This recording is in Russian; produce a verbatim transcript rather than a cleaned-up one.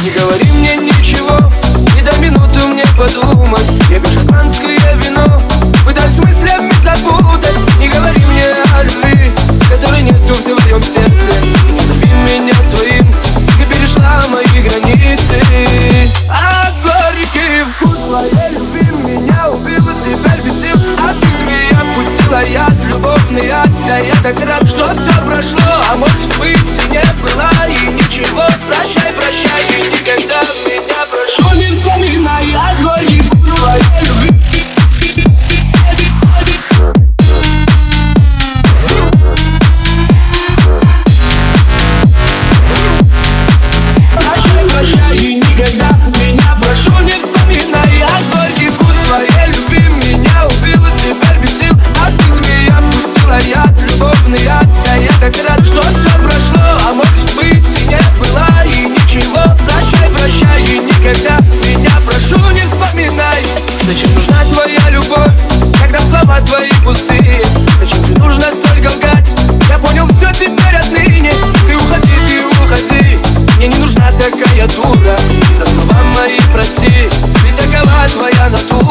Не говори мне ничего, не дай минуту мне подумать. Я пью шотландское вино, пытаюсь мыслями запутать. Не говори мне о любви, которой нету в твоем сердце. Не назови меня своим, ты перешла мои границы. А горький вкус твоей любви меня убил и теперь бесил. А ты меня отпустила, яд, любовный яд. Да я так рад, что все прошло, а может быть и не было и ничего. Прощай, прощай, и никогда меня прошу не вспоминай о горький вкус твоей любви. Прощай, прощай, и никогда меня прошу не вспоминай о горький вкус твоей любви. Меня убил и теперь бесил, а ты змея пустила яд, любовный яд. Да я так рад, что все прошло, а может быть и не было и ничего. Прощай, прощай, и никогда меня прошу не вспоминай. Зачем нужна твоя любовь, когда слова твои пустые? Зачем же нужно столько лгать? Я понял все теперь отныне. Ты уходи, ты уходи, мне не нужна такая дура. За слова мои прости, ведь такова твоя натура.